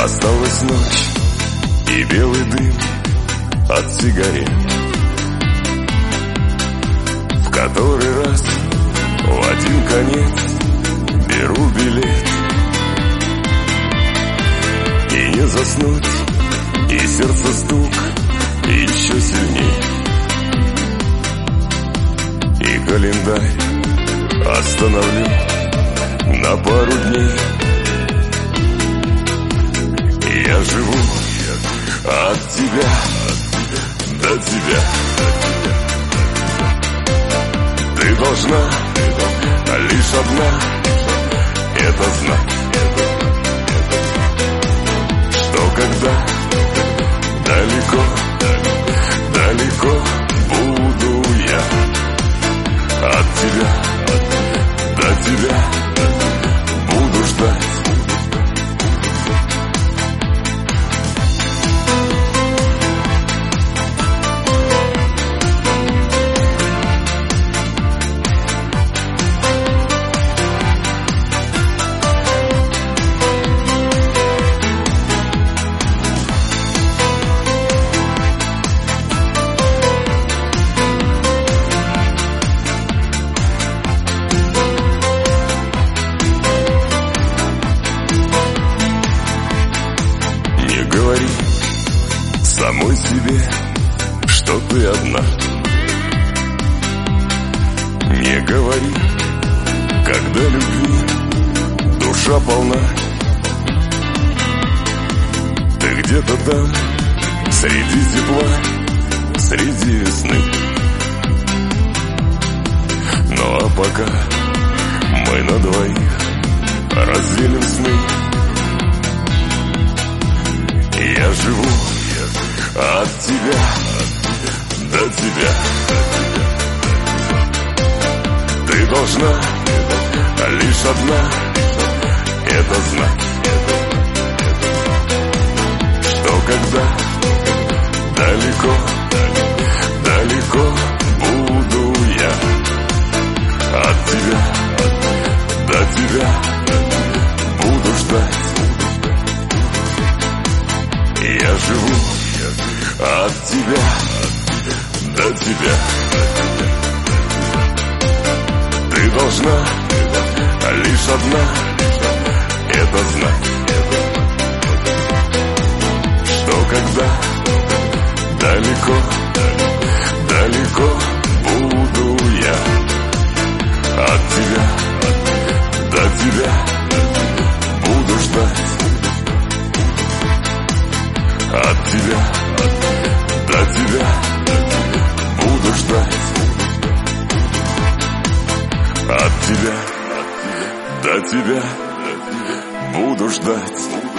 Осталась ночь и белый дым от сигарет. В который раз в один конец беру билет. И не заснуть, и сердце стук еще сильней. И календарь остановлю на пару дней. Я живу от тебя до тебя. Ты должна лишь одна это знать, что когда далеко, далеко буду я от тебя до тебя, буду ждать. Говори самой себе, что ты одна. Не говори, когда любви душа полна. Ты где-то там, среди тепла, среди весны. Ну а пока мы на двоих разделим сны. Я живу от тебя до тебя. Ты должна лишь одна это знать, что когда далеко, далеко буду я от тебя до тебя, буду ждать. Я живу от тебя до тебя. Ты должна лишь одна это знать, что когда далеко, далеко буду я от тебя до тебя, буду ждать. От тебя до тебя, буду ждать. От тебя до тебя, буду ждать.